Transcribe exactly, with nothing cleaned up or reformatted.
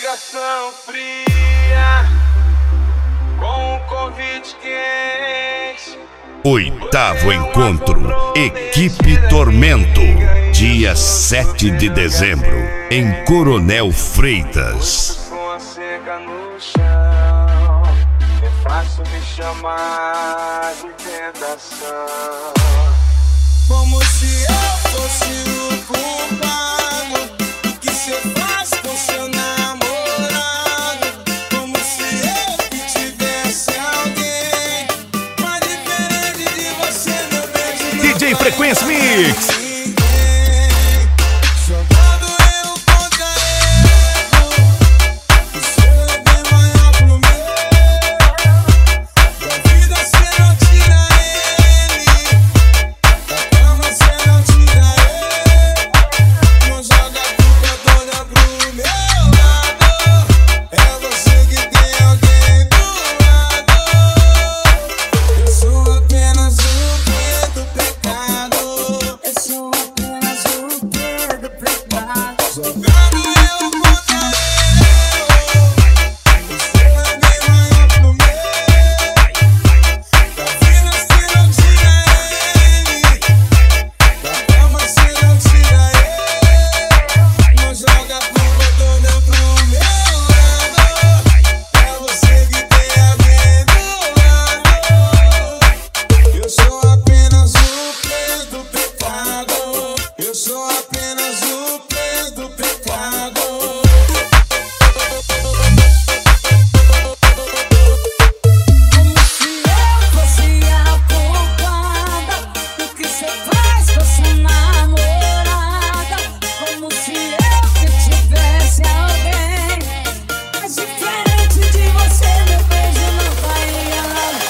ligação fria com um convite quente. Oitavo encontro Equipe Tormento, dia sete de dezembro, em Coronel Freitas. Com a seca no chão, é fácil me chamar de tentação. Como se eu fosse o culpado do que cê faz com seu namorado. Como se eu que tivesse alguém mais diferente de você, meu beijo. D J Frequência Mix.